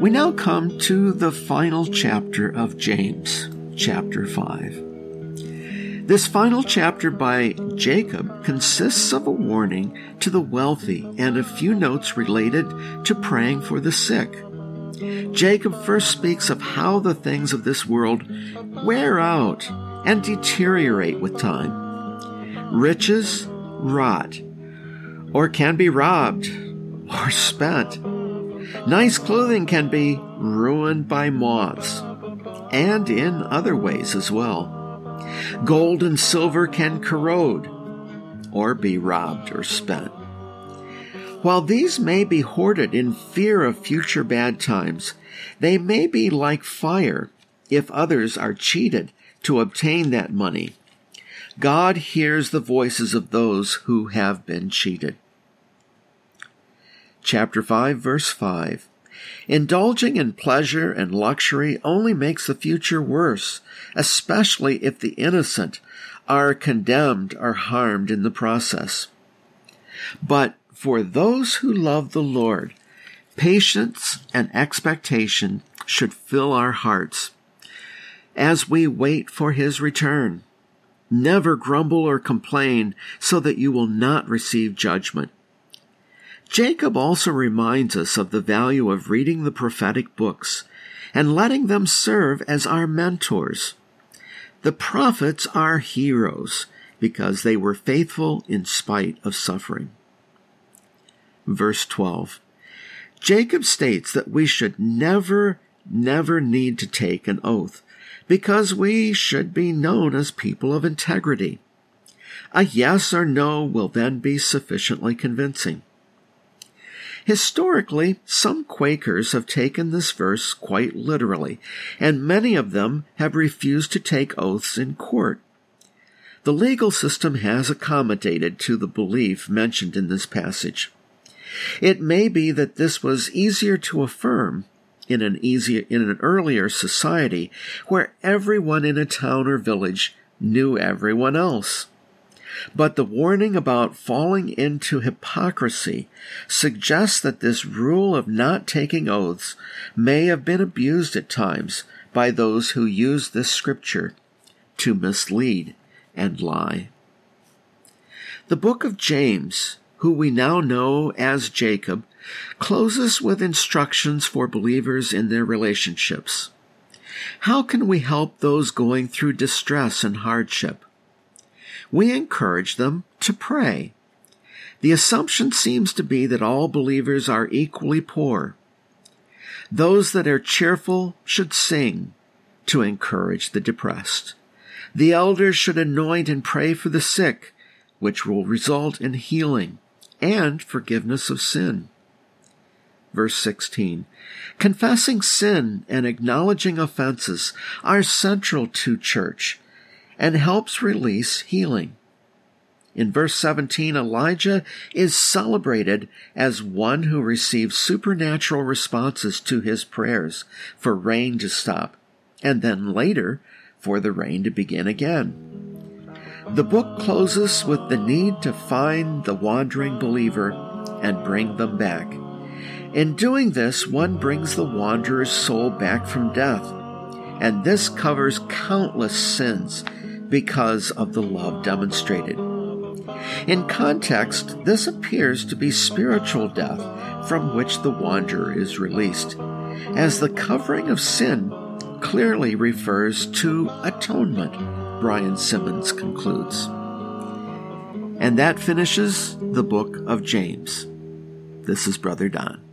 We now come to the final chapter of James, chapter 5. This final chapter by Jacob consists of a warning to the wealthy and a few notes related to praying for the sick. Jacob first speaks of how the things of this world wear out and deteriorate with time. Riches rot, or can be robbed, or spent. Nice clothing can be ruined by moths, and in other ways as well. Gold and silver can corrode, or be robbed or spent. While these may be hoarded in fear of future bad times, they may be like fire if others are cheated to obtain that money. God hears the voices of those who have been cheated. Chapter 5, verse 5. Indulging in pleasure and luxury only makes the future worse, especially if the innocent are condemned or harmed in the process. But for those who love the Lord, patience and expectation should fill our hearts as we wait for His return. Never grumble or complain so that you will not receive judgment. Jacob also reminds us of the value of reading the prophetic books and letting them serve as our mentors. The prophets are heroes because they were faithful in spite of suffering. Verse 12. Jacob states that we should never need to take an oath because we should be known as people of integrity. A yes or no will then be sufficiently convincing. Historically, some Quakers have taken this verse quite literally, and many of them have refused to take oaths in court. The legal system has accommodated to the belief mentioned in this passage. It may be that this was easier to affirm in an earlier society where everyone in a town or village knew everyone else. But the warning about falling into hypocrisy suggests that this rule of not taking oaths may have been abused at times by those who use this scripture to mislead and lie. The book of James, who we now know as Jacob, closes with instructions for believers in their relationships. How can we help those going through distress and hardship? We encourage them to pray. The assumption seems to be that all believers are equally poor. Those that are cheerful should sing to encourage the depressed. The elders should anoint and pray for the sick, which will result in healing and forgiveness of sin. Verse 16. Confessing sin and acknowledging offenses are central to church and helps release healing. In verse 17, Elijah is celebrated as one who received supernatural responses to his prayers for rain to stop, and then later for the rain to begin again. The book closes with the need to find the wandering believer and bring them back. In doing this, one brings the wanderer's soul back from death, and this covers countless sins because of the love demonstrated. In context, this appears to be spiritual death from which the wanderer is released, as the covering of sin clearly refers to atonement, Brian Simmons concludes. And that finishes the book of James. This is Brother Don.